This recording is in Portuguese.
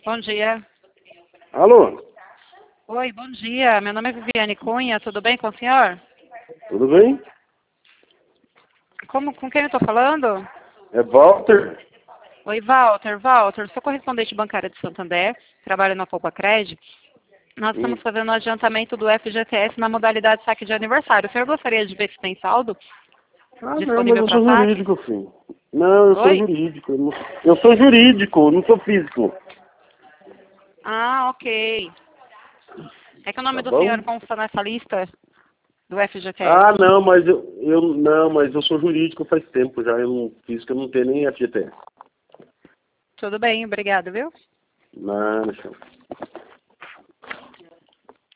Bom dia. Alô? Oi, bom dia. Meu nome é Viviane Cunha. Tudo bem com o senhor? Tudo bem? Com quem eu estou falando? É Walter? Oi, Walter. Walter, sou correspondente bancária de Santander. Trabalho na Poupa Cred. Nós estamos fazendo o adiantamento do FGTS na modalidade saque de aniversário. O senhor gostaria de ver se tem saldo Ah, não, mas disponível eu para sou saque? jurídico, filho. Não, eu sou Oi? jurídico. Eu sou jurídico, não sou físico. Ah, ok. É que o nome Tá do bom? senhor consta nessa lista do FGTS. Ah, não, mas eu sou jurídico faz tempo já. Físico eu não tenho nem FGTS. Tudo bem, obrigado, viu? Não, não.